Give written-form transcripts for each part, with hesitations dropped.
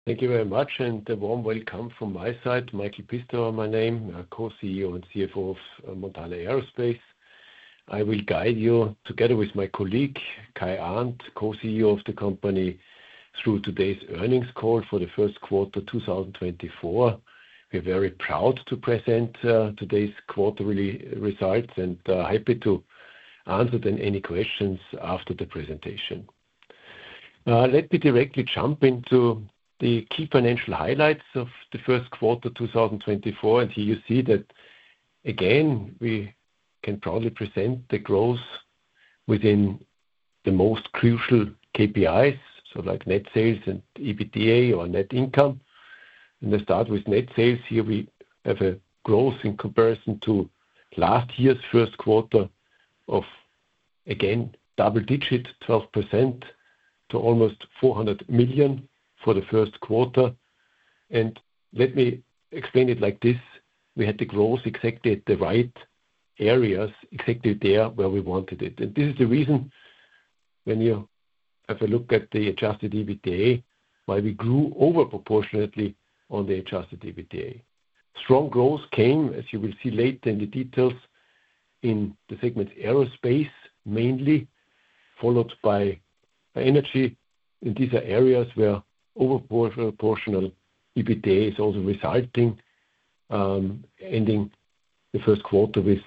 Thank you very much, and a warm welcome from my side. Michael Pistauer, my name, Co-CEO and CFO of Montana Aerospace. I will guide you together with my colleague, Kai Arndt, Co-CEO of the company, through today's earnings call for the first quarter 2024. We're very proud to present today's quarterly results and happy to answer then any questions after the presentation. Let me directly jump into the key financial highlights of the first quarter 2024. And here you see that, again, we can proudly present the growth within the most crucial KPIs, so like net sales and EBITDA or net income. And I start with net sales. Here we have a growth in comparison to last year's first quarter of, again, double-digit, 12% to almost 400 million for the first quarter. And let me explain it like this. We had the growth exactly at the right areas, exactly there where we wanted it. And this is the reason when you have a look at the adjusted EBITDA, why we grew over proportionately on the adjusted EBITDA. Strong growth came, as you will see later in the details, in the segment aerospace mainly, followed by energy. And these are areas where over proportional EBITDA is also resulting, ending the first quarter with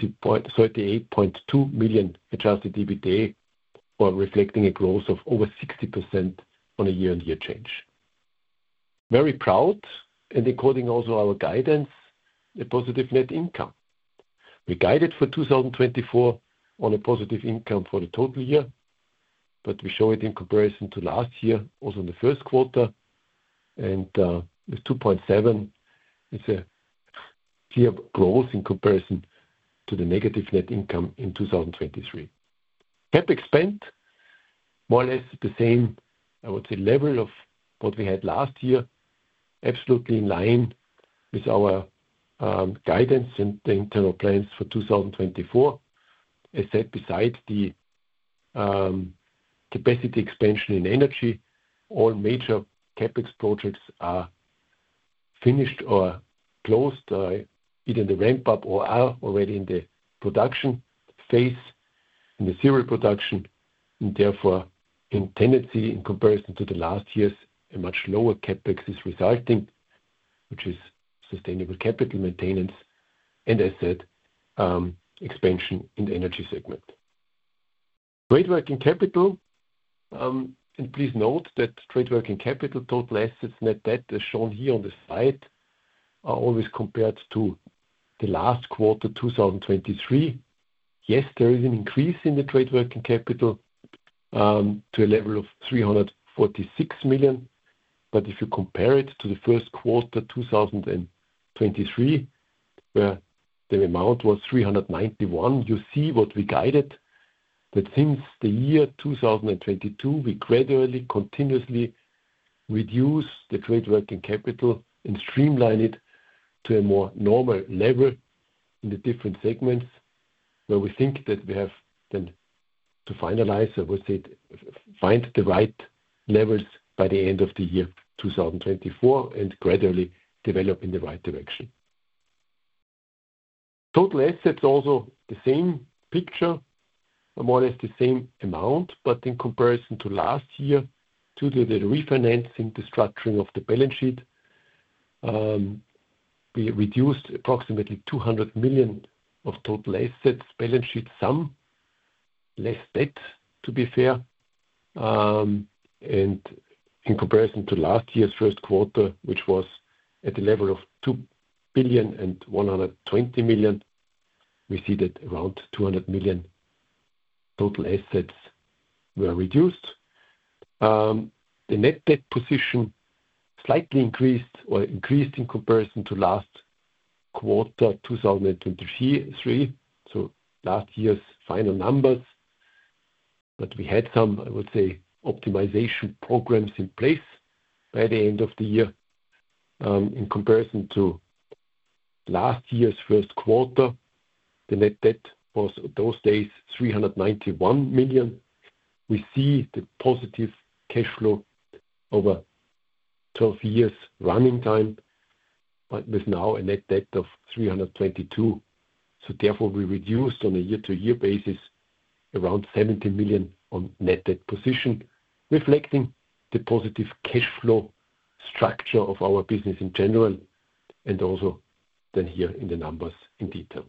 38.2 million adjusted EBITDA, or reflecting a growth of over 60% on a year-on-year change. Very proud, and according also our guidance, a positive net income. We guided for 2024 on a positive income for the total year, but we show it in comparison to last year, also in the first quarter. And with 2.7, it's a clear growth in comparison to the negative net income in 2023. CapEx spent, more or less the same, I would say, level of what we had last year, absolutely in line with our guidance and the internal plans for 2024. As said, beside the capacity expansion in energy, all major CapEx projects are finished or closed, either in the ramp-up or are already in the production phase, in the serial production, and therefore, in tendency, in comparison to the last years, a much lower CapEx is resulting, which is sustainable capital maintenance, and as said, expansion in the energy segment. Trade working capital, and please note that trade working capital, total assets, net debt, as shown here on the slide, are always compared to the last quarter 2023. Yes, there is an increase in the trade working capital to a level of 346 million. But if you compare it to the first quarter 2023, where the amount was 391, you see what we guided, that since the year 2022, we gradually, continuously reduce the trade working capital and streamline it to a more normal level in the different segments, where we think that we have then to finalize, I would say, find the right levels by the end of the year 2024 and gradually develop in the right direction. Total assets, also the same picture, more or less the same amount, but in comparison to last year, due to the refinancing, the structuring of the balance sheet, we reduced approximately 200 million of total assets, balance sheet sum, less debt, to be fair. And in comparison to last year's first quarter, which was at the level of 2.120 billion, we see that around 200 million total assets were reduced. The net debt position slightly increased in comparison to last quarter 2023, so last year's final numbers. But we had some, I would say, optimization programs in place by the end of the year. In comparison to last year's first quarter, the net debt was those days 391 million. We see the positive cash flow over 12 years running time, but with now a net debt of 322. So therefore, we reduced on a year-to-year basis around 70 million on net debt position, reflecting the positive cash flow structure of our business in general, and also then here in the numbers in detail.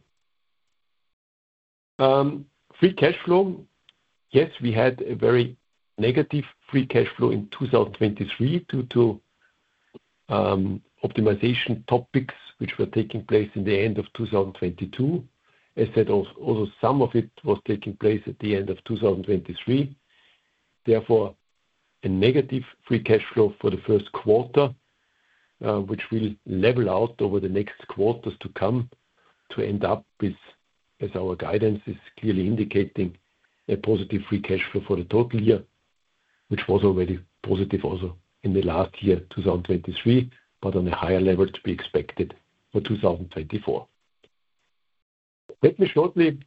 Free cash flow. Yes, we had a very negative free cash flow in 2023 due to optimization topics which were taking place in the end of 2022. As said, also some of it was taking place at the end of 2023. Therefore, a negative free cash flow for the first quarter, which will level out over the next quarters to come to end up with, as our guidance is clearly indicating, a positive free cash flow for the total year, which was already positive also in the last year, 2023, but on a higher level to be expected for 2024. Let me shortly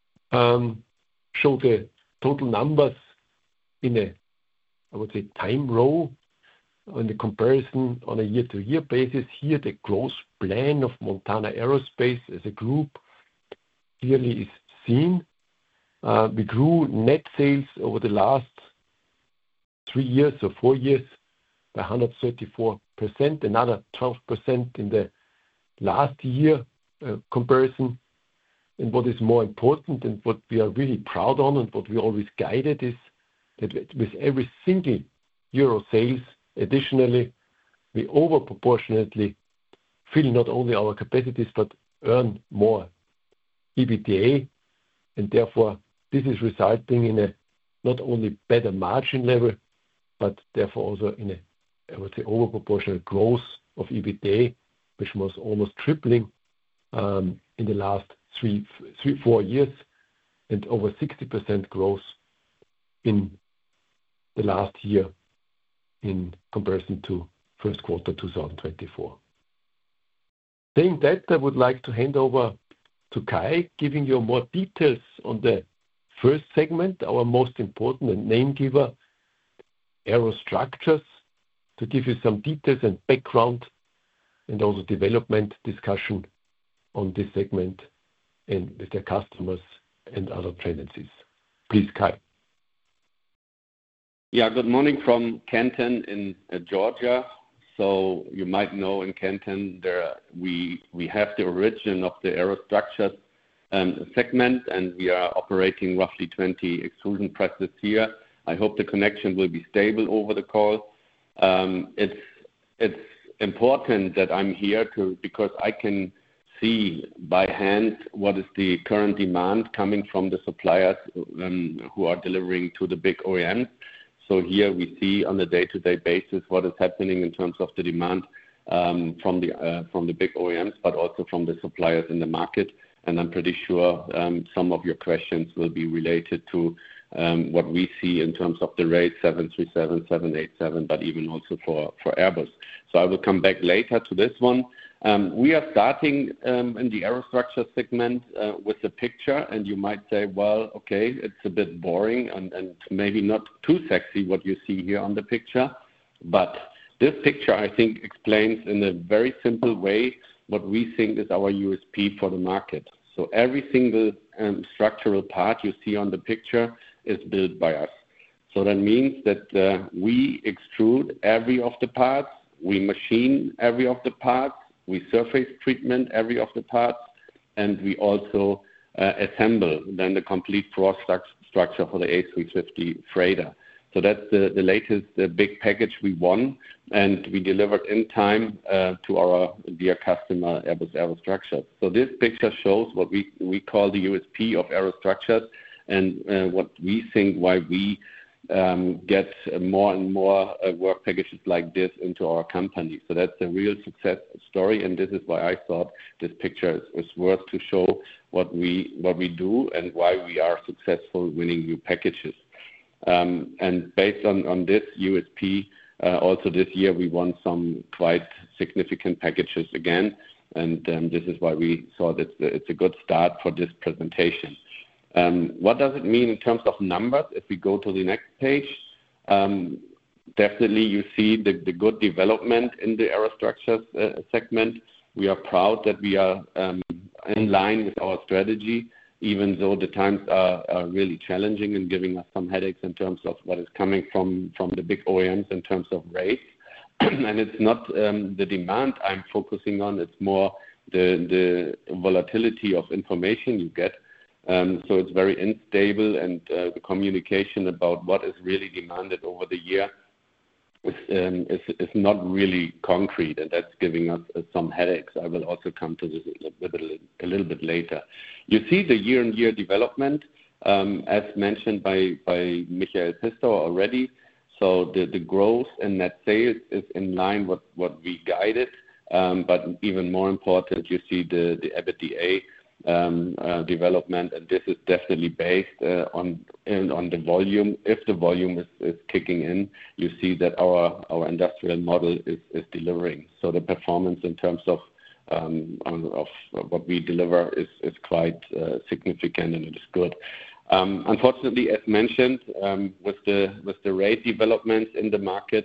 show the total numbers in a, I would say, time row on the comparison on a year-to-year basis. Here, the growth plan of Montana Aerospace as a group clearly is seen. We grew net sales over the last 3 years or 4 years by 134%, another 12% in the last year comparison. And what is more important and what we are really proud on and what we always guided is that with every single euro sales, additionally, we over proportionately fill not only our capacities but earn more EBITDA, and therefore this is resulting in a not only better margin level, but therefore also in a, I would say, over proportional growth of EBITDA, which was almost tripling in the last 3-4 years, and over 60% growth in the last year in comparison to first quarter 2024. Saying that, I would like to hand over to Kai, giving you more details on the first segment, our most important and name giver, Aerostructures, to give you some details and background and also development discussion on this segment and with their customers and other tendencies. Please, Kai. Yeah, good morning from Canton in Georgia. So you might know in Canton there we have the origin of the Aerostructures segment, and we are operating roughly 20 extrusion presses here. I hope the connection will be stable over the call. It's important that I'm here because I can see by hand what is the current demand coming from the suppliers who are delivering to the big OEMs. So here we see on a day-to-day basis what is happening in terms of the demand from the big OEMs, but also from the suppliers in the market. And I'm pretty sure some of your questions will be related to what we see in terms of the rate 737, 787, but even also for Airbus. So I will come back later to this one. We are starting in the Aerostructure segment with a picture, and you might say, well, okay, it's a bit boring and maybe not too sexy what you see here on the picture. But this picture, I think, explains in a very simple way what we think is our USP for the market. So every single structural part you see on the picture is built by us. So that means that we extrude every of the parts, we machine every of the parts, we surface treatment every of the parts, and we also assemble then the complete cross structure for the A350 freighter. So that's the latest big package we won, and we delivered in time to our dear customer, Airbus Aerostructures. So this picture shows what we call the USP of Aerostructures and what we think why we get more and more work packages like this into our company. So that's a real success story, and this is why I thought this picture is worth to show what we do and why we are successful winning new packages. And based on this USP, also this year we won some quite significant packages again, and this is why we thought it's a good start for this presentation. What does it mean in terms of numbers? If we go to the next page, Definitely, you see the good development in the Aerostructures segment. We are proud that we are in line with our strategy, even though the times are really challenging and giving us some headaches in terms of what is coming from the big OEMs in terms of rates. And it's not the demand I'm focusing on, it's more the volatility of information you get. So it's very unstable, and the communication about what is really demanded over the year is not really concrete, and that's giving us some headaches. I will also come to this a little bit later. You see the year-on-year development, as mentioned by Michael Pistauer already. So the growth in net sales is in line with what we guided, but even more important, you see the EBITDA development, and this is definitely based on the volume. If the volume is kicking in, you see that our industrial model is delivering. So the performance in terms of what we deliver is quite significant, and it is good. Unfortunately, as mentioned, with the rate developments in the market,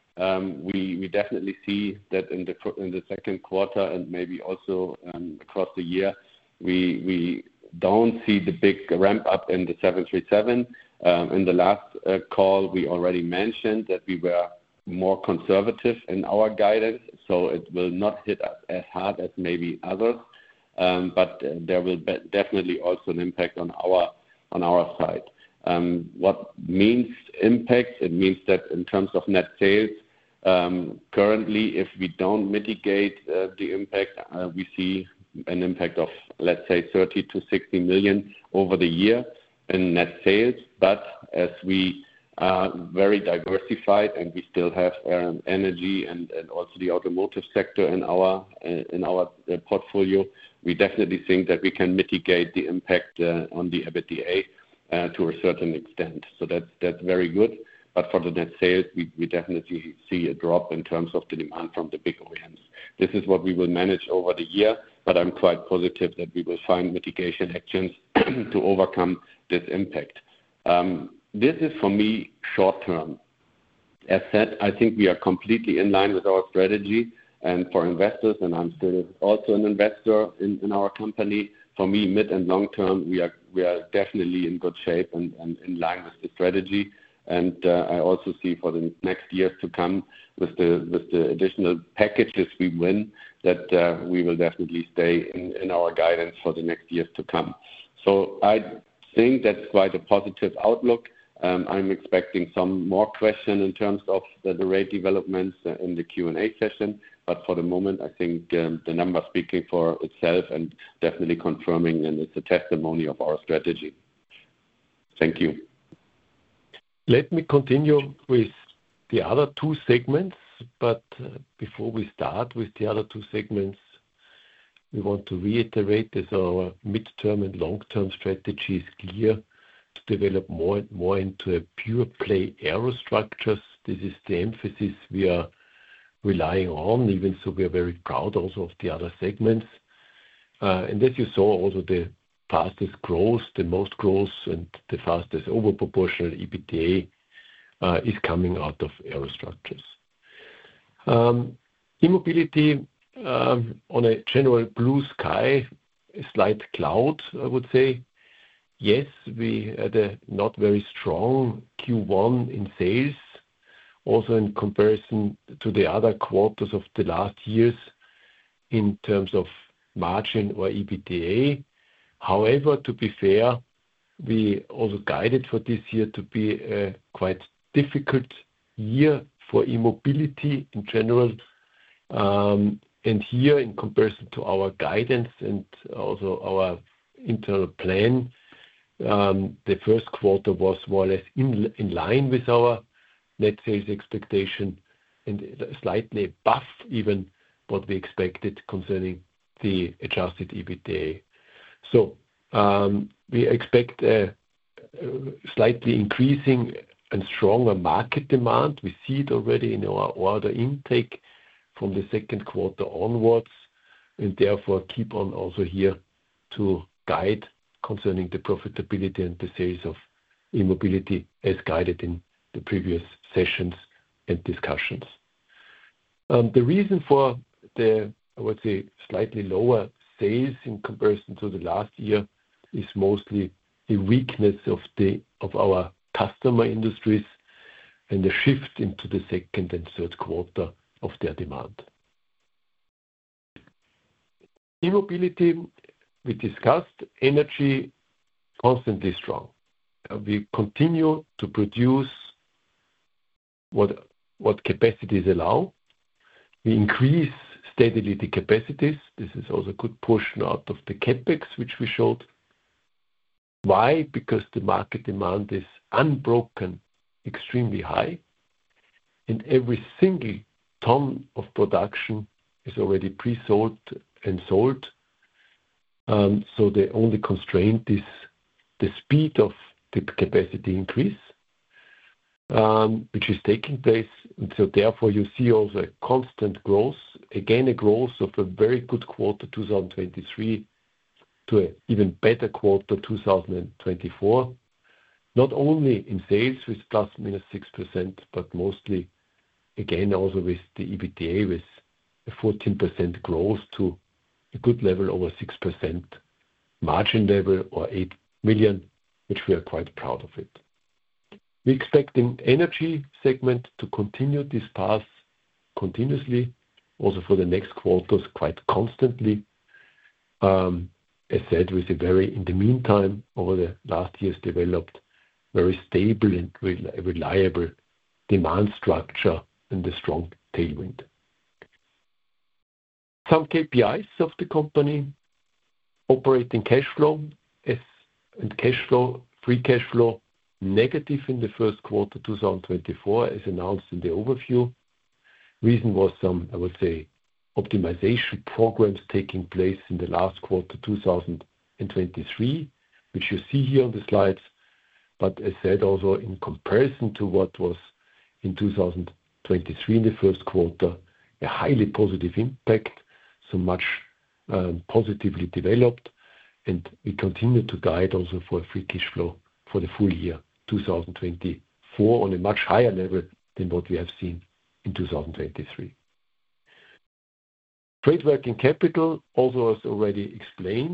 we definitely see that in the second quarter and maybe also across the year, we don't see the big ramp up in the 737. In the last call, we already mentioned that we were more conservative in our guidance, so it will not hit us as hard as maybe others. But there will be definitely also an impact on our side. What means impact? It means that in terms of net sales, currently, if we don't mitigate the impact, we see an impact of, let's say, 30 to 60 million over the year in net sales. But as we are very diversified and we still have energy and also the automotive sector in our portfolio, we definitely think that we can mitigate the impact on the EBITDA to a certain extent. So that's very good. But for the net sales, we definitely see a drop in terms of the demand from the big OEMs. This is what we will manage over the year, but I'm quite positive that we will find mitigation actions to overcome this impact. This is, for me, short term. As said, I think we are completely in line with our strategy, and for investors, and I'm still also an investor in our company, for me, mid and long term, we are definitely in good shape and in line with the strategy. And I also see for the next years to come, with the additional packages we win, that we will definitely stay in our guidance for the next years to come. So I think that's quite a positive outlook. I'm expecting some more question in terms of the rate developments in the Q&A session, but for the moment, I think the number speaking for itself and definitely confirming, and it's a testimony of our strategy. Thank you. Let me continue with the other two segments, but before we start with the other two segments, we want to reiterate that our midterm and long-term strategy is clear to develop more and more into a pure play Aerostructures. This is the emphasis we are relying on, even so we are very proud also of the other segments. And as you saw, also the fastest growth, the most growth, and the fastest overproportional EBITDA is coming out of Aerostructures. E-mobility, on a general blue sky, a slight cloud, I would say. Yes, we had a not very strong Q1 in sales, also in comparison to the other quarters of the last years in terms of margin or EBITDA. However, to be fair, we also guided for this year to be a quite difficult year for e-mobility in general. And here, in comparison to our guidance and also our internal plan, the first quarter was more or less in line with our net sales expectation and slightly above even what we expected concerning the adjusted EBITDA. So we expect a slightly increasing and stronger market demand. We see it already in our order intake from the second quarter onwards, and therefore keep on also here to guide concerning the profitability and the sales of e-mobility as guided in the previous sessions and discussions. The reason for the, I would say, slightly lower sales in comparison to the last year is mostly the weakness of our customer industries and the shift into the second and third quarter of their demand. E-mobility, we discussed. Energy, constantly strong. We continue to produce what capacities allow. We increase steadily the capacities. This is also a good portion out of the CapEx, which we showed. Why? Because the market demand is unbroken, extremely high, and every single ton of production is already pre-sold and sold. So the only constraint is the speed of the capacity increase, which is taking place. And so therefore, you see also a constant growth, again, a growth of a very good quarter 2023 to an even better quarter 2024, not only in sales with ±6%, but mostly, again, also with the EBITDA with a 14% growth to a good level over 6% margin level or 8 million, which we are quite proud of it. We expect in energy segment to continue this path continuously, also for the next quarters, quite constantly. As said, with a very, in the meantime, over the last years, developed very stable and reliable demand structure and a strong tailwind. Some KPIs of the company: operating cash flow and cash flow, free cash flow, negative in the first quarter 2024, as announced in the overview. Reason was some, I would say, optimization programs taking place in the last quarter 2023, which you see here on the slides. But as said, also in comparison to what was in 2023 in the first quarter, a highly positive impact, so much positively developed. And we continue to guide also for free cash flow for the full year 2024 on a much higher level than what we have seen in 2023. Trade working capital, also as already explained,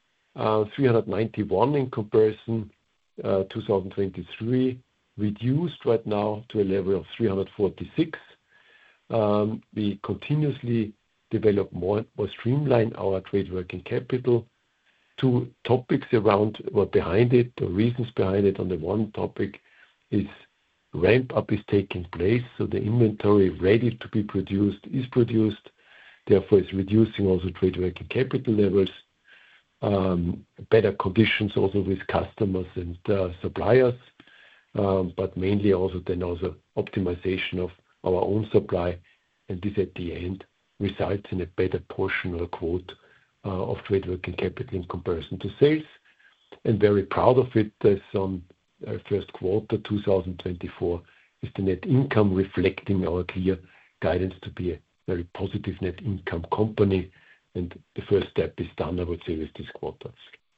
391 in comparison 2023, reduced right now to a level of 346. We continuously develop more streamline our trade working capital. Two topics around or behind it, the reasons behind it. On the one topic is ramp up is taking place, so the inventory ready to be produced is produced. Therefore, it's reducing also trade working capital levels. Better conditions also with customers and suppliers, but mainly also then also optimization of our own supply. And this at the end results in a better portion or quote of trade working capital in comparison to sales. And very proud of it, as on first quarter 2024, is the net income reflecting our clear guidance to be a very positive net income company. And the first step is done, I would say, with this quarter.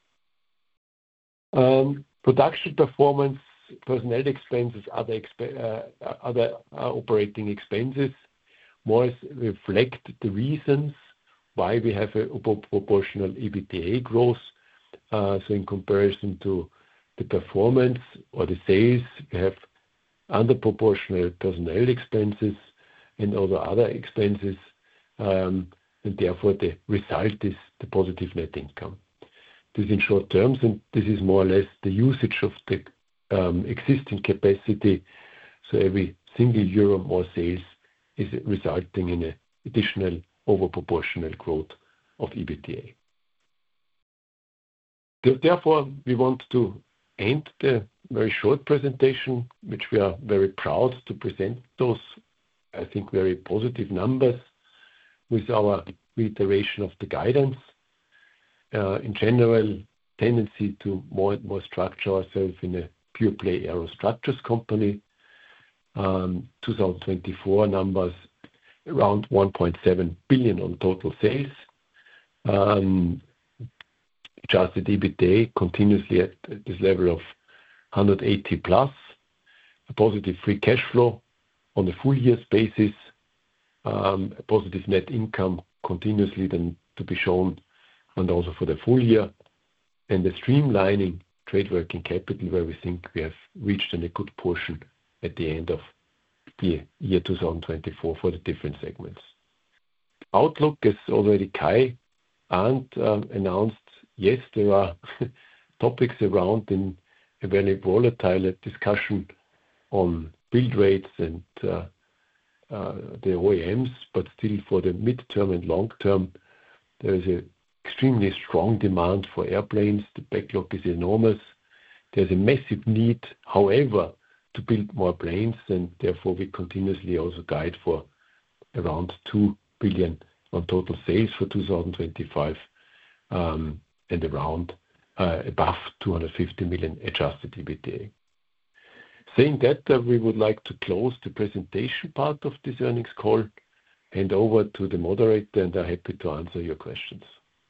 Production performance, personnel expenses, other operating expenses, more reflect the reasons why we have a proportional EBITDA growth. So in comparison to the performance or the sales, we have under proportional personnel expenses and other expenses. And therefore, the result is the positive net income. This in short terms, and this is more or less the usage of the existing capacity. So every single euro more sales is resulting in an additional overproportional growth of EBITDA. Therefore, we want to end the very short presentation, which we are very proud to present those, I think, very positive numbers with our reiteration of the guidance. In general, tendency to more and more structure ourselves in a pure play aerostructures company. 2024 numbers around 1.7 billion on total sales. Adjusted EBITDA continuously at this level of 180+. A positive free cash flow On a full year basis, a positive net income continuously then to be shown, and also for the full year, and the streamlining trade working capital, where we think we have reached in a good portion at the end of the year 2024 for the different segments. Outlook is already Kai and announced. Yes, there are topics around in a very volatile discussion on build rates and the OEMs, but still for the midterm and long term, there is an extremely strong demand for airplanes. The backlog is enormous. There's a massive need, however, to build more planes, and therefore we continuously also guide for around 2 billion on total sales for 2025 and around above 250 million adjusted EBITDA. Saying that, we would like to close the presentation part of this earnings call, hand over to the moderator, and I'm happy to answer your questions.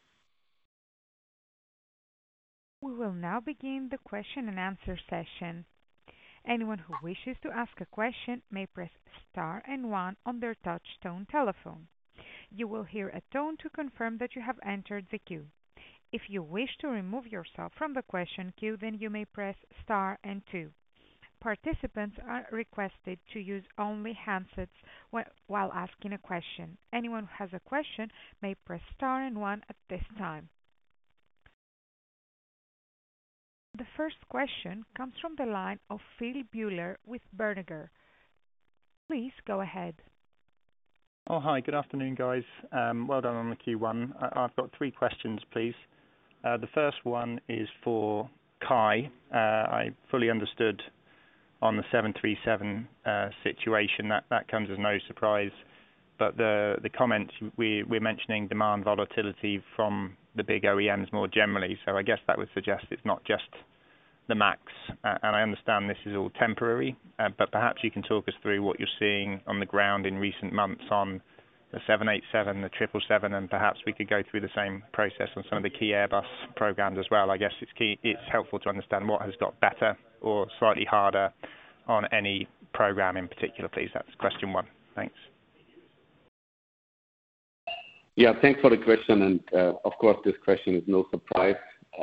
We will now begin the question and answer session. Anyone who wishes to ask a question may press star and one on their touch-tone telephone. You will hear a tone to confirm that you have entered the queue. If you wish to remove yourself from the question queue, then you may press star and two. Participants are requested to use only handsets while asking a question. Anyone who has a question may press star and one at this time. The first question comes from the line of Phil Buller with Berenberg. Please go ahead. Oh, hi. Good afternoon, guys. Well done on the Q1. I've got 3 questions, please. The first one is for Kai. I fully understood on the 737 situation. That comes as no surprise. But the comments, we're mentioning demand volatility from the big OEMs more generally. So I guess that would suggest it's not just the MAX. And I understand this is all temporary, but perhaps you can talk us through what you're seeing on the ground in recent months on the 787, the 777, and perhaps we could go through the same process on some of the key Airbus programs as well. I guess it's helpful to understand what has got better or slightly harder on any program in particular, please. That's question 1. Thanks. Yeah, thanks for the question. And of course, this question is no surprise.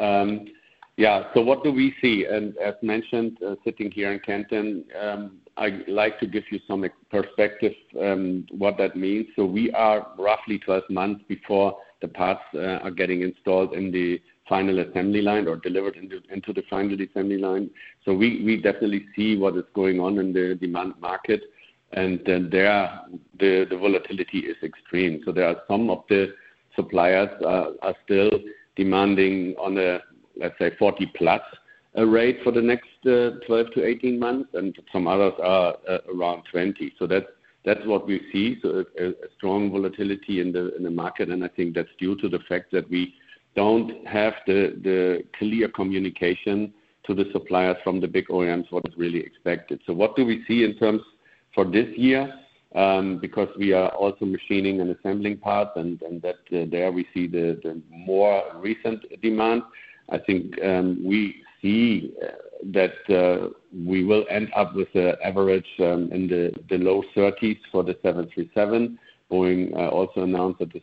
So what do we see? And as mentioned, sitting here in Canton, I'd like to give you some perspective what that means. So we are roughly 12 months before the parts are getting installed in the final assembly line or delivered into the final assembly line. So we definitely see what is going on in the demand market. And then the volatility is extreme. So there are some of the suppliers are still demanding on a, let's say, 40 plus a rate for the next 12 to 18 months, and some others are around 20. So that's what we see. So a strong volatility in the market, and I think that's due to the fact that we don't have the clear communication to the suppliers from the big OEMs what is really expected. So what do we see in terms for this year? Because we are also machining and assembling parts, and that there we see the more recent demand. I think we see that we will end up with an average in the low 30s for the 737. Boeing also announced that the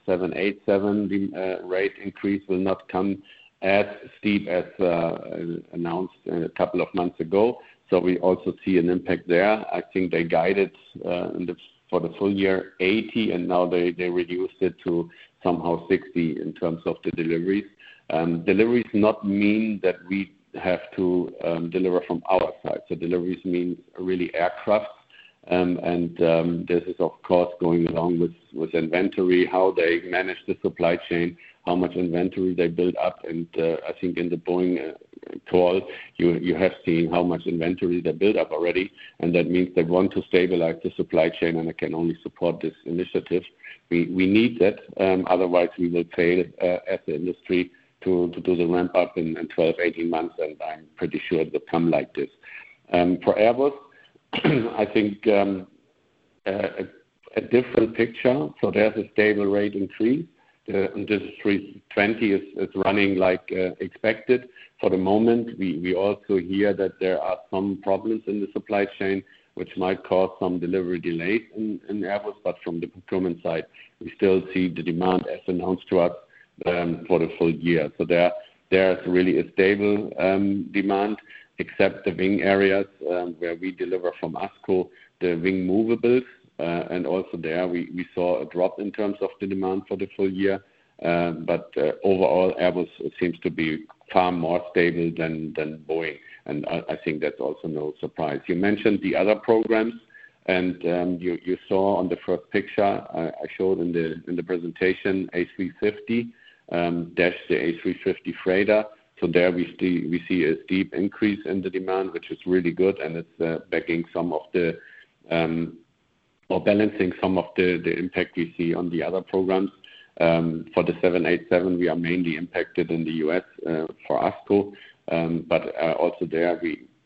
787 rate increase will not come as steep as announced a couple of months ago. So we also see an impact there. I think they guided for the full year 80, and now they reduced it to somehow 60 in terms of the deliveries. Deliveries not mean that we have to deliver from our side. So deliveries means really aircraft. And this is, of course, going along with inventory, how they manage the supply chain, how much inventory they build up. And I think in the Boeing call, you have seen how much inventory they build up already. And that means they want to stabilize the supply chain, and I can only support this initiative. We need that. Otherwise, we will fail as the industry to do the ramp up in 12, 18 months, and I'm pretty sure it will come like this. For Airbus, I think a different picture. So there's a stable rate increase. The 320 is running like expected. For the moment, we also hear that there are some problems in the supply chain which might cause some delivery delays in Airbus. But from the procurement side, we still see the demand as announced to us for the full year. So there's really a stable demand, except the wing areas where we deliver from ASCO, the wing movables. And also there we saw a drop in terms of the demand for the full year. But overall, Airbus seems to be far more stable than Boeing. And I think that's also no surprise. You mentioned the other programs, and you saw on the first picture I showed in the presentation A350 dash the A350 freighter. So there we see a steep increase in the demand, which is really good, and it's backing some of the or balancing some of the impact we see on the other programs. For the 787, we are mainly impacted in the US for ASCO, but also there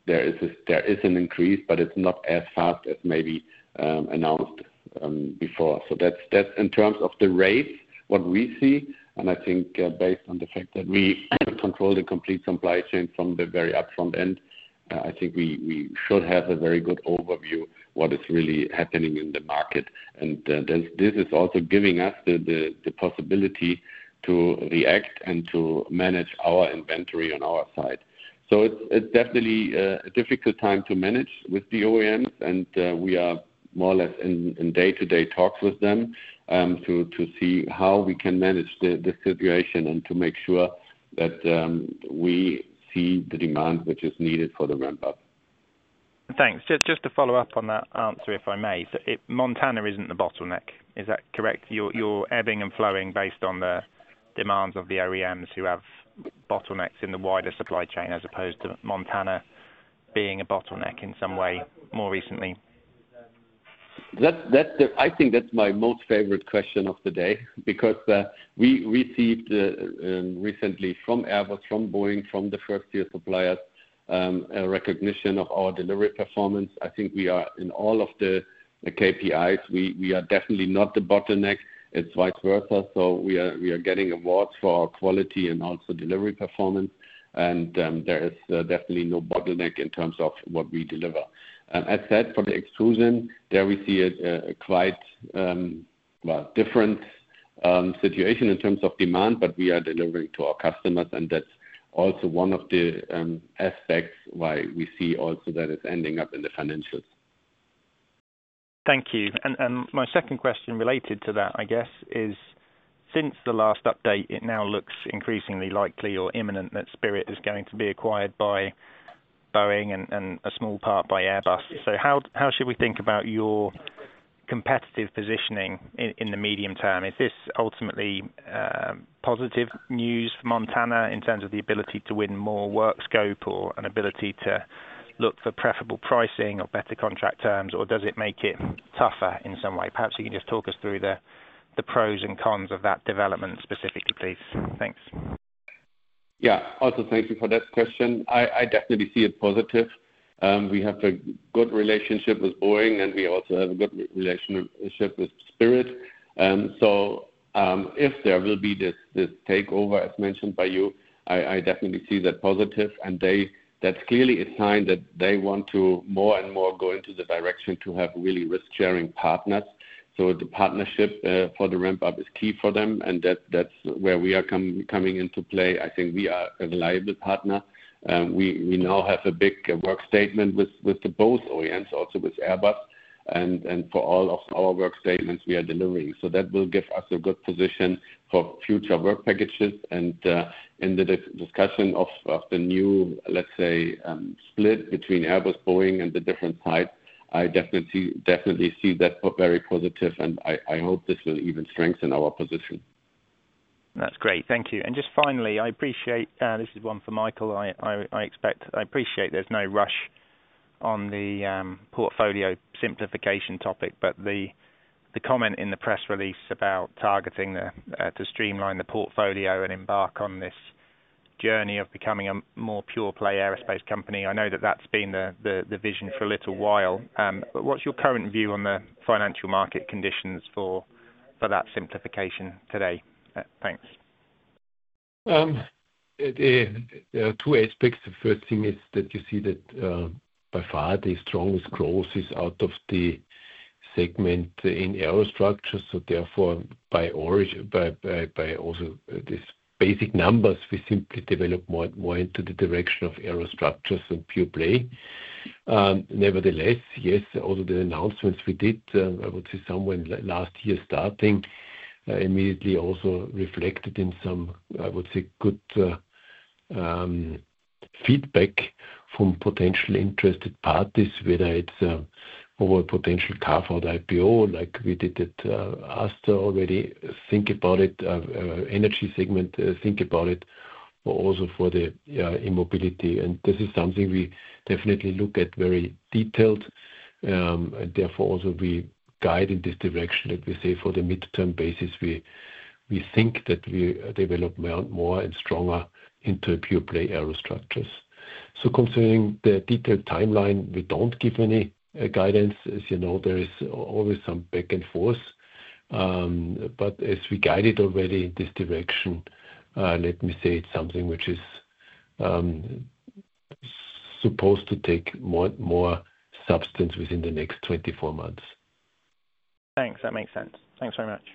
is an increase, but it's not as fast as maybe announced before. So that's in terms of the rate what we see, and I think based on the fact that we control the complete supply chain from the very upfront end, I think we should have a very good overview what is really happening in the market. And this is also giving us the possibility to react and to manage our inventory on our side. So it's definitely a difficult time to manage with the OEMs, and we are more or less in day-to-day talks with them to see how we can manage the situation and to make sure that we see the demand which is needed for the ramp-up. Thanks. Just to follow up on that answer, if I may. So Montana isn't the bottleneck. Is that correct? You're ebbing and flowing based on the demands of the OEMs who have bottlenecks in the wider supply chain, as opposed to Montana being a bottleneck in some way more recently. I think that's my most favorite question of the day, because we received recently from Airbus, from Boeing, from the first-tier suppliers, a recognition of our delivery performance. I think we are in all of the KPIs. We are definitely not the bottleneck. It's vice versa. So we are getting awards for our quality and also delivery performance. And there is definitely no bottleneck in terms of what we deliver. As said, for the extrusion, there we see a quite different situation in terms of demand, but we are delivering to our customers, and that's also one of the aspects why we see also that it's ending up in the financials. Thank you. And my second question related to that, I guess, is since the last update, it now looks increasingly likely or imminent that Spirit is going to be acquired by Boeing and a small part by Airbus. So how should we think about your competitive positioning in the medium term? Is this ultimately positive news for Montana in terms of the ability to win more work scope or an ability to look for preferable pricing or better contract terms, or does it make it tougher in some way? Perhaps you can just talk us through the pros and cons of that development specifically, please. Thanks. Yeah, also thank you for that question. I definitely see it positive. We have a good relationship with Boeing, and we also have a good relationship with Spirit. So if there will be this takeover, as mentioned by you, I definitely see that positive. And that's clearly a sign that they want to more and more go into the direction to have really risk-sharing partners. So the partnership for the ramp-up is key for them, and that's where we are coming into play. I think we are a reliable partner. We now have a big work statement with both OEMs, also with Airbus, and for all of our work statements we are delivering. So that will give us a good position for future work packages. And in the discussion of the new, let's say, split between Airbus, Boeing, and the different sides, I definitely see that very positive, and I hope this will even strengthen our position. That's great. Thank you. And just finally, I appreciate, this is one for Michael, I appreciate there's no rush on the portfolio simplification topic, but the comment in the press release about targeting to streamline the portfolio and embark on this journey of becoming a more pure play aerospace company. I know that's been the vision for a little while. But what's your current view on the financial market conditions for that simplification today? Thanks. There are two aspects. The first thing is that you see that by far the strongest growth is out of the segment in aerostructures. So therefore, by also these basic numbers, we simply develop more into the direction of aerostructures and pure play. Nevertheless, yes, also the announcements we did, I would say somewhere last year starting, immediately also reflected in some, I would say, good feedback from potential interested parties, whether it's over a potential carve-out IPO, like we did at Astor already, think about it, energy segment, think about it, or also for the e-mobility. And this is something we definitely look at very detailed, and therefore also we guide in this direction that we say for the midterm basis, we think that we develop more and stronger into a pure play aerostructures. So concerning the detailed timeline, we don't give any guidance. As you know, there is always some back and forth. But as we guided already in this direction, let me say it's something which is supposed to take more substance within the next 24 months. Thanks. That makes sense. Thanks very much.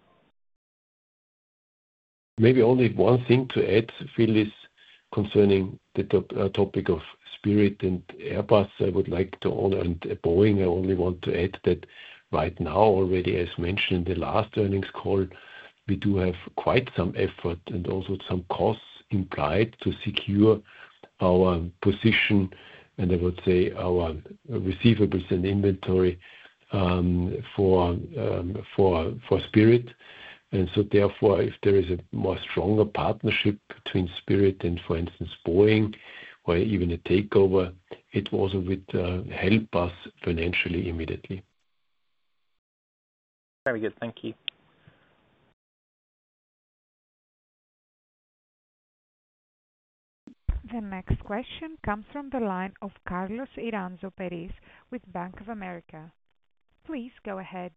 Maybe only one thing to add, Phil, is concerning the topic of Spirit and Airbus. I would like to honor, and Boeing, I only want to add that right now already, as mentioned in the last earnings call, we do have quite some effort and also some costs implied to secure our position, and I would say our receivables and inventory for Spirit. And so therefore, if there is a more stronger partnership between Spirit and, for instance, Boeing, or even a takeover, it also would help us financially immediately. Very good. Thank you. The next question comes from the line of Carlos Iranzo Peris with Bank of America. Please go ahead.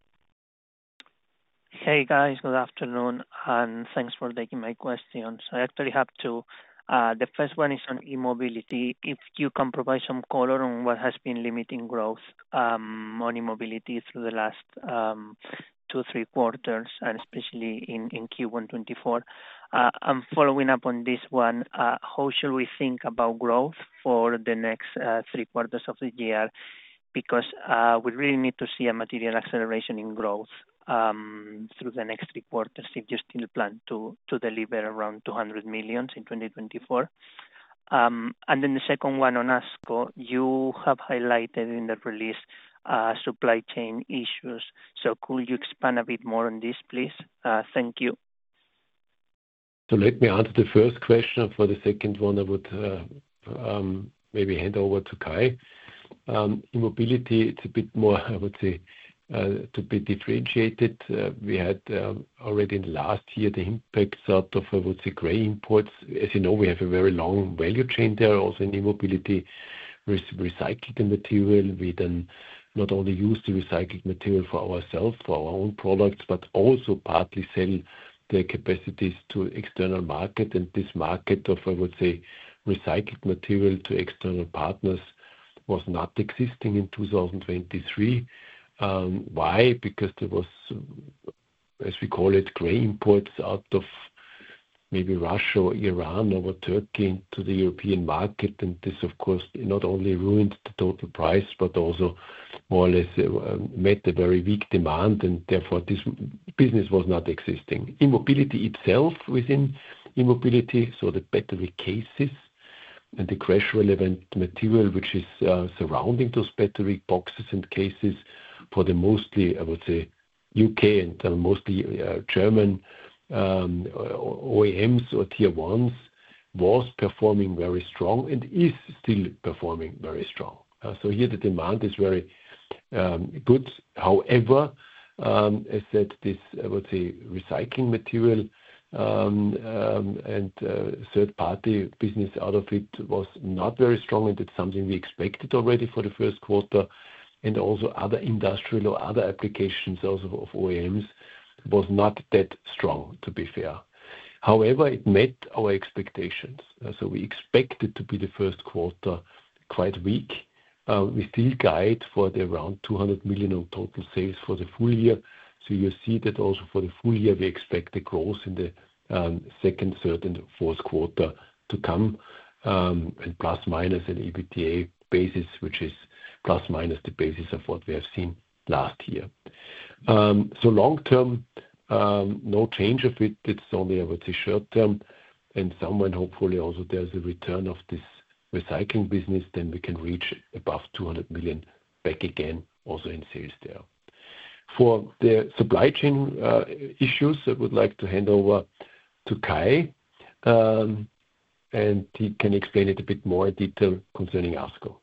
Hey guys, good afternoon, and thanks for taking my questions. I actually have two. The first one is on e-mobility. If you can provide some color on what has been limiting growth on e-mobility through the last 2-3 quarters, and especially in Q1 24. I'm following up on this one. How should we think about growth for the next 3 quarters of the year? Because we really need to see a material acceleration in growth through the next 3 quarters if you still plan to deliver around 200 million in 2024. And then the second one on ASCO, you have highlighted in the release supply chain issues. So could you expand a bit more on this, please? Thank you. So let me answer the first question. For the second one, I would maybe hand over to Kai. E-mobility, it's a bit more, I would say, to be differentiated. We had already in the last year the impacts out of, I would say, gray imports. As you know, we have a very long value chain there, also in e-mobility, recycled the material. We then not only use the recycled material for ourselves, for our own products, but also partly sell the capacities to external market. And this market of, I would say, recycled material to external partners was not existing in 2023. Why? Because there was, as we call it, gray imports out of maybe Russia or Iran over Turkey into the European market. And this, of course, not only ruined the total price, but also more or less met a very weak demand. And therefore, this business was not existing. E-mobility itself within e-mobility, so the battery cases and the crash-relevant material, which is surrounding those battery boxes and cases for the mostly, I would say, UK and mostly German OEMs or tier ones, was performing very strong and is still performing very strong. So here the demand is very good. However, as said, this, I would say, recycling material and third-party business out of it was not very strong, and it's something we expected already for the first quarter. And also other industrial or other applications also of OEMs was not that strong, to be fair. However, it met our expectations. So we expected to be the first quarter quite weak. we still guide for the around 200 million on total sales for the full year. So you see that also for the full year, we expect the growth in the second, third, and fourth quarter to come, and plus minus an EBITDA basis, which is plus minus the basis of what we have seen last year. So long term, no change of it. It's only, I would say, short term. And somewhere, hopefully, also there's a return of this recycling business, then we can reach above 200 million back again, also in sales there. For the supply chain issues, I would like to hand over to Kai, and he can explain it a bit more in detail concerning ASCO.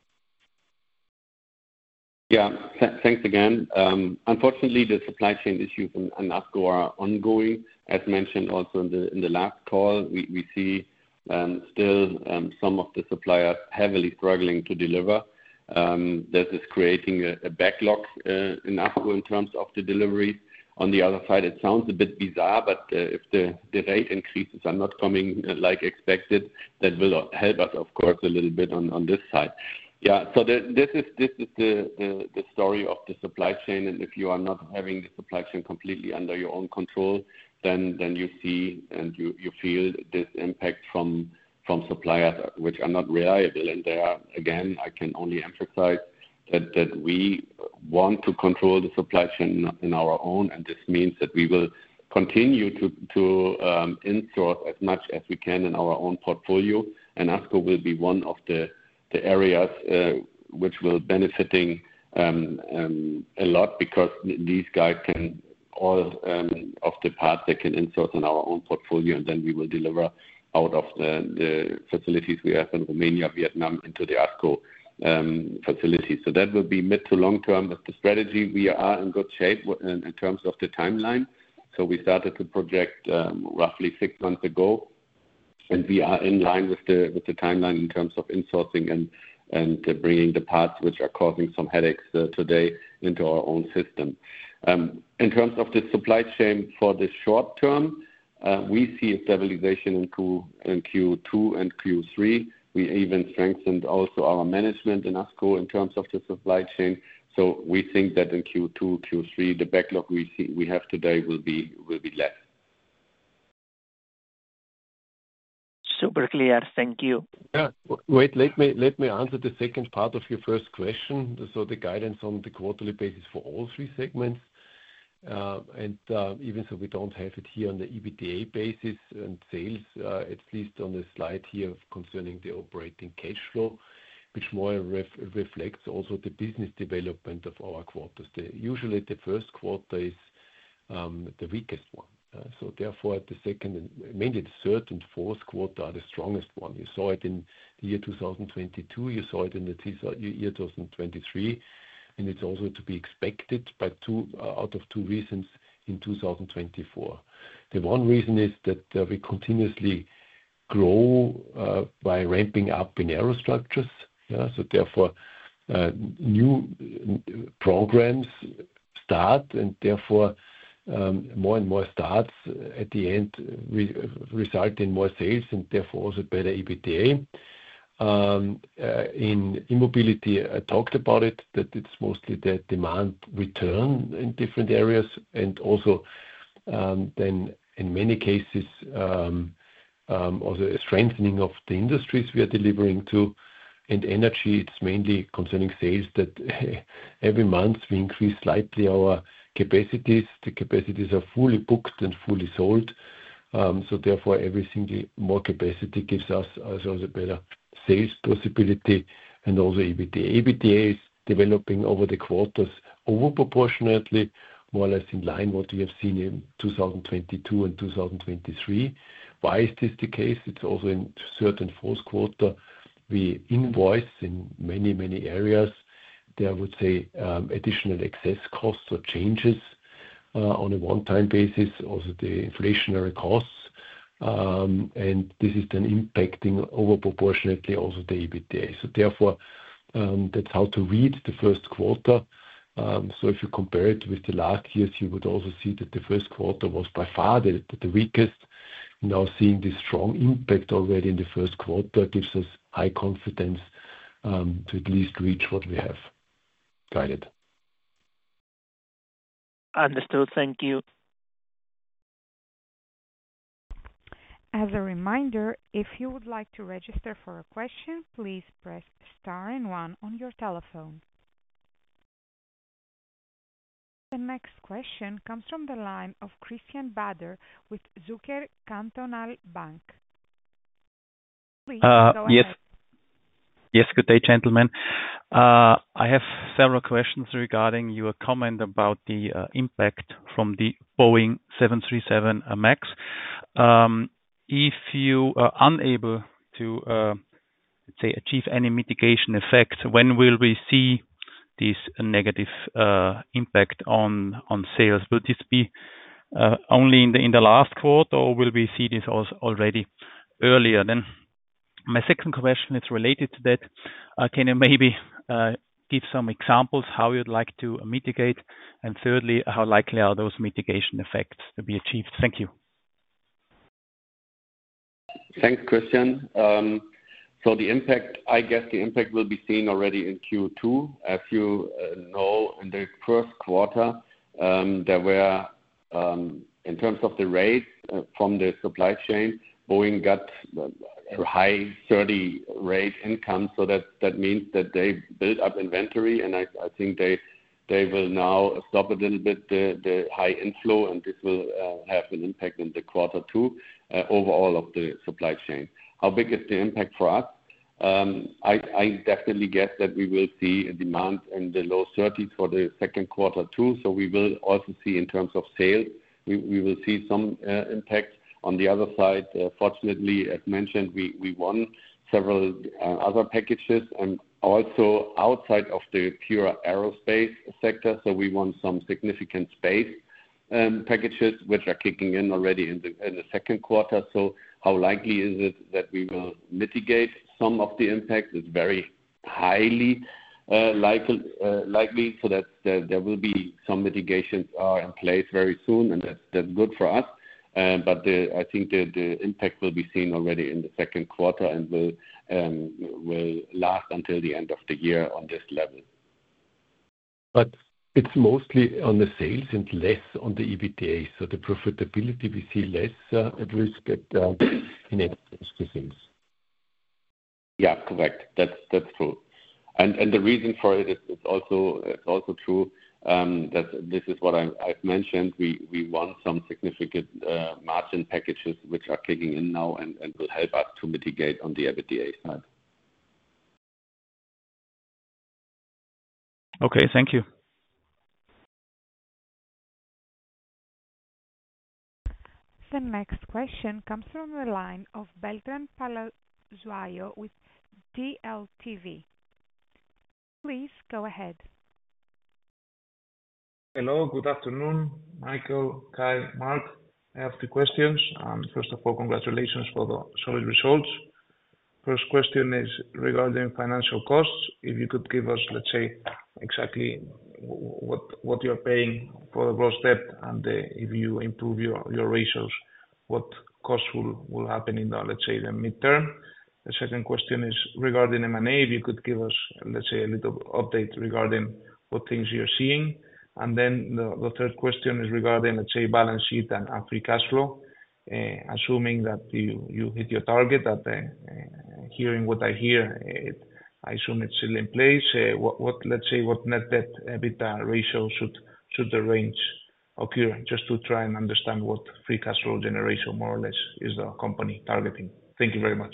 Yeah, thanks again. Unfortunately, the supply chain issues in ASCO are ongoing. As mentioned also in the last call, we see still some of the suppliers heavily struggling to deliver. This is creating a backlog in ASCO in terms of the delivery. On the other side, it sounds a bit bizarre, but if the rate increases are not coming like expected, that will help us, of course, a little bit on this side. Yeah, so this is the story of the supply chain, and if you are not having the supply chain completely under your own control, then you see and you feel this impact from suppliers which are not reliable. And there, again, I can only emphasize that we want to control the supply chain in our own, and this means that we will continue to insource as much as we can in our own portfolio, and ASCO will be one of the areas which will benefiting a lot, because these guys can all of the parts they can insource in our own portfolio, and then we will deliver out of the facilities we have in Romania, Vietnam, into the ASCO facilities. So that will be mid to long term. That's the strategy. We are in good shape in terms of the timeline. So we started to project roughly 6 months ago, and we are in line with the timeline in terms of insourcing and bringing the parts which are causing some headaches today into our own system. In terms of the supply chain for the short term, we see a stabilization in Q2 and Q3. We even strengthened also our management in ASCO in terms of the supply chain. So we think that in Q2, Q3, the backlog we have today will be less. Super clear. Thank you. Yeah. Wait, let me answer the second part of your first question. So the guidance on the quarterly basis for all three segments, and even so we don't have it here on the EBITDA basis and sales, at least on the slide here concerning the operating cash flow, which more reflects also the business development of our quarters. Usually the first quarter is the weakest one. So therefore, the second and mainly the third and fourth quarter are the strongest one. You saw it in the year 2022. You saw it in the year 2023. And it's also to be expected by out of two reasons in 2024. The one reason is that we continuously grow by ramping up in aerostructures. So therefore, new programs start, and therefore more and more starts at the end result in more sales and therefore also better EBITDA. In E-Mobility, I talked about it, that it's mostly the demand return in different areas, and also then in many cases also a strengthening of the industries we are delivering to. And energy, it's mainly concerning sales that every month we increase slightly our capacities. The capacities are fully booked and fully sold. So therefore, every single more capacity gives us also a better sales possibility and also EBITDA. EBITDA is developing over the quarters over proportionately, more or less in line what we have seen in 2022 and 2023. Why is this the case? It's also in third and fourth quarter we invoice in many areas. There I would say additional excess costs or changes on a one-time basis, also the inflationary costs. And this is then impacting over proportionately also the EBITDA. So therefore, that's how to read the first quarter. So if you compare it with the last years, you would also see that the first quarter was by far the weakest. Now seeing this strong impact already in the first quarter gives us high confidence to at least reach what we have guided. Understood. Thank you. As a reminder, if you would like to register for a question, please press star and one on your telephone. The next question comes from the line of Christian Bader with Zürcher Kantonalbank. Please go ahead. Yes, good day, gentlemen. I have several questions regarding your comment about the impact from the Boeing 737 MAX. If you are unable to, let's say, achieve any mitigation effects, when will we see this negative impact on sales? Will this be only in the last quarter, or will we see this also already earlier? Then my second question is related to that. Can you maybe give some examples how you'd like to mitigate? And thirdly, how likely are those mitigation effects to be achieved? Thank you. Thanks, Christian. So the impact, I guess the impact will be seen already in Q2. As you know, in the first quarter, there were, in terms of the rate from the supply chain, Boeing got a high 30 rate income. So that means that they built up inventory, and I think they will now stop a little bit the high inflow, and this will have an impact in the quarter two overall of the supply chain. How big is the impact for us? I definitely guess that we will see a demand in the low 30s for the second quarter too. So we will also see in terms of sales, we will see some impact. On the other side, fortunately, as mentioned, we won several other packages and also outside of the pure aerospace sector. So we won some significant space packages, which are kicking in already in the second quarter. So how likely is it that we will mitigate some of the impact? It's very highly likely, so that there will be some mitigations in place very soon, and that's good for us. But I think the impact will be seen already in the second quarter and will last until the end of the year on this level. But it's mostly on the sales and less on the EBITDA. So the profitability, we see less at risk in extra sales. Yeah, correct. That's true. And the reason for it is it's also true that this is what I've mentioned. We won some significant margin packages which are kicking in now and will help us to mitigate on the EBITDA side. Okay, thank you. The next question comes from the line of Beltrán Palazuelo with DLTV. Please go ahead. Hello, good afternoon, Michael, Kai, Mark. I have two questions. First of all, congratulations for the solid results. First question is regarding financial costs. If you could give us, let's say, exactly what you're paying for the gross debt, and if you improve your ratios, what costs will happen in the, let's say, the midterm. The second question is regarding M&A. If you could give us, let's say, a little update regarding what things you're seeing. And then the third question is regarding, let's say, balance sheet and free cash flow. Assuming that you hit your target, that hearing what I hear, I assume it's still in place. What net debt EBITDA ratio should the range occur, just to try and understand what free cash flow generation more or less is the company targeting. Thank you very much.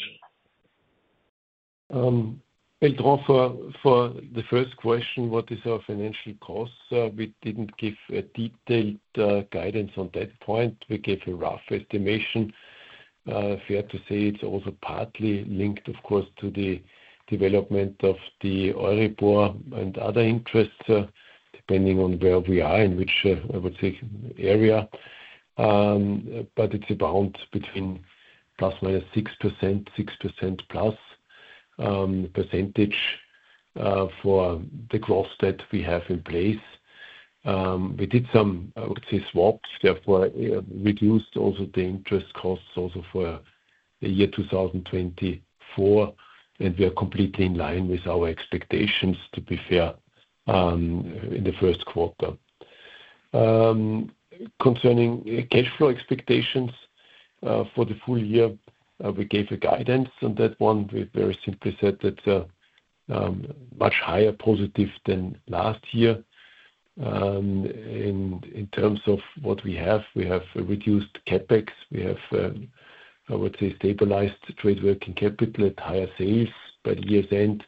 Beltrán, for the first question, what is our financial costs? We didn't give a detailed guidance on that point. We gave a rough estimation. Fair to say it's also partly linked, of course, to the development of the Euribor and other interests, depending on where we are, in which, I would say, area. But it's around between plus minus 6%, 6% plus percentage for the gross debt we have in place. We did some, I would say, swaps, therefore reduced also the interest costs also for the year 2024 and we are completely in line with our expectations, to be fair, in the first quarter. Concerning cash flow expectations for the full year, we gave a guidance on that one. We very simply said that much higher positive than last year. In terms of what we have a reduced CapEx. We have, I would say, stabilized trade working capital at higher sales by the year's end.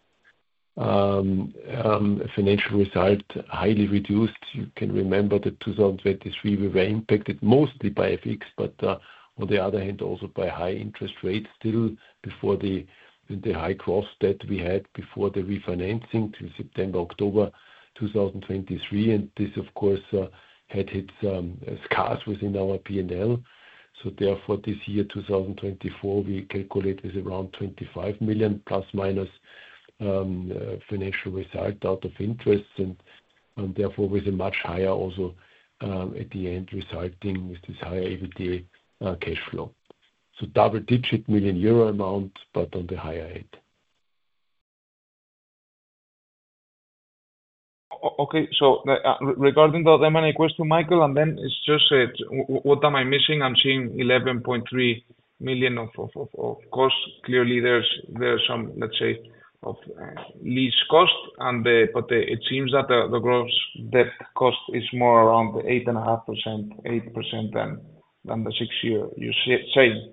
Financial result highly reduced. You can remember that 2023 we were impacted mostly by FX, but on the other hand, also by high interest rates still before the high gross debt we had before the refinancing till September, October 2023. And this, of course, had hit scars within our P&L. So therefore, this year, 2024, we calculate with around 25 million plus minus financial result out of interest, and therefore with a much higher also at the end, resulting with this higher EBITDA cash flow. So double-digit million euro amount, but on the higher end. Okay, so regarding the M&A question, Michael, and then it's just what am I missing? I'm seeing 11.3 million of costs. Clearly, there's some, let's say, of lease cost, but it seems that the gross debt cost is more around the 8% than the 6-year you say.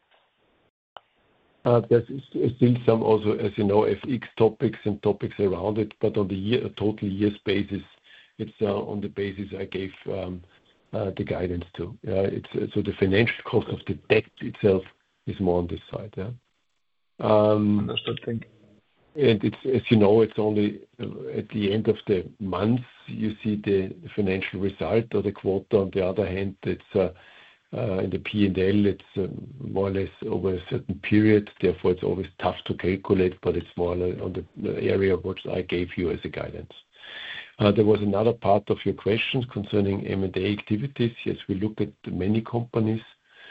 There's still some also, as you know, FX topics and topics around it, but on the total year's basis, it's on the basis I gave the guidance to. So the financial cost of the debt itself is more on this side. Understood. Thank you. And it's, as you know, it's only at the end of the month you see the financial result of the quarter. On the other hand, it's in the P&L, it's more or less over a certain period. Therefore, it's always tough to calculate, but it's more on the area which I gave you as a guidance. There was another part of your questions concerning M&A activities. Yes, we look at many companies.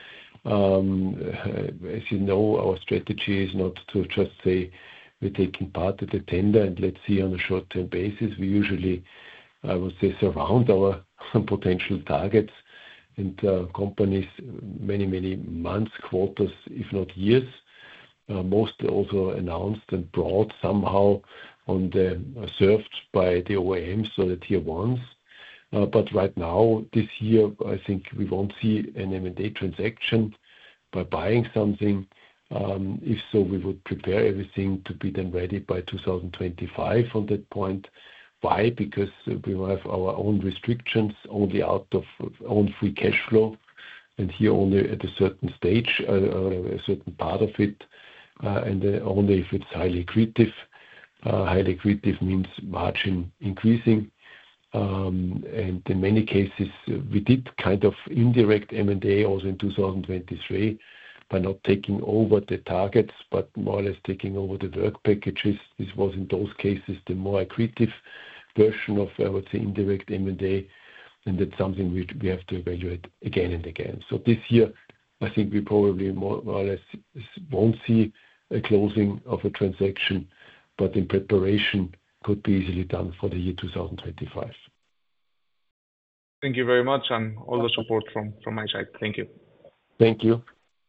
As you know, our strategy is not to just say we're taking part at the tender and let's see on a short-term basis. We usually, I would say, surround our potential targets and companies many months, quarters, if not years. Most also announced and brought somehow on the served by the OEMs or the tier ones. But right now, this year, I think we won't see an M&A transaction by buying something. If so, we would prepare everything to be then ready by 2025 on that point. Why? Because we have our own restrictions only out of own free cash flow, and here only at a certain stage, a certain part of it, and only if it's highly accretive. Highly accretive means margin increasing. And in many cases, we did kind of indirect M&A also in 2023 by not taking over the targets, but more or less taking over the work packages. This was in those cases the more accretive version of, I would say, indirect M&A, and that's something we have to evaluate again and again. So this year, I think we probably more or less won't see a closing of a transaction, but in preparation could be easily done for the year 2025. Thank you very much, and all the support from my side. Thank you. Thank you.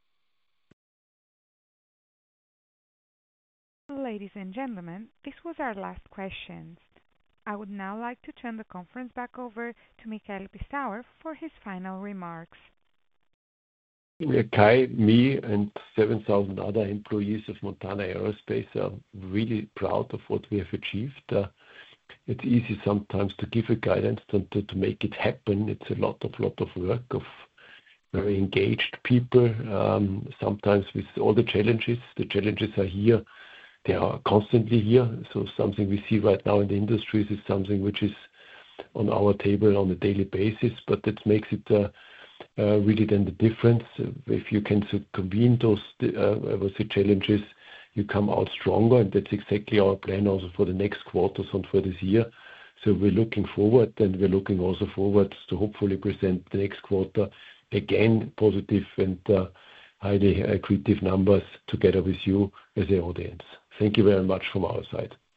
Ladies and gentlemen, this was our last question. I would now like to turn the conference back over to Michael Pistauer for his final remarks. Kai, me, and 7,000 other employees of Montana Aerospace are really proud of what we have achieved. It's easy sometimes to give a guidance to make it happen. It's a lot of work of very engaged people, sometimes with all the challenges. The challenges are here. They are constantly here. So something we see right now in the industries is something which is on our table on a daily basis, but that makes it really then the difference. If you can convene those, I would say, challenges, you come out stronger, and that's exactly our plan also for the next quarters and for this year. So we're looking forward, and we're looking also forward to hopefully present the next quarter again positive and highly accretive numbers together with you as the audience. Thank you very much from our side.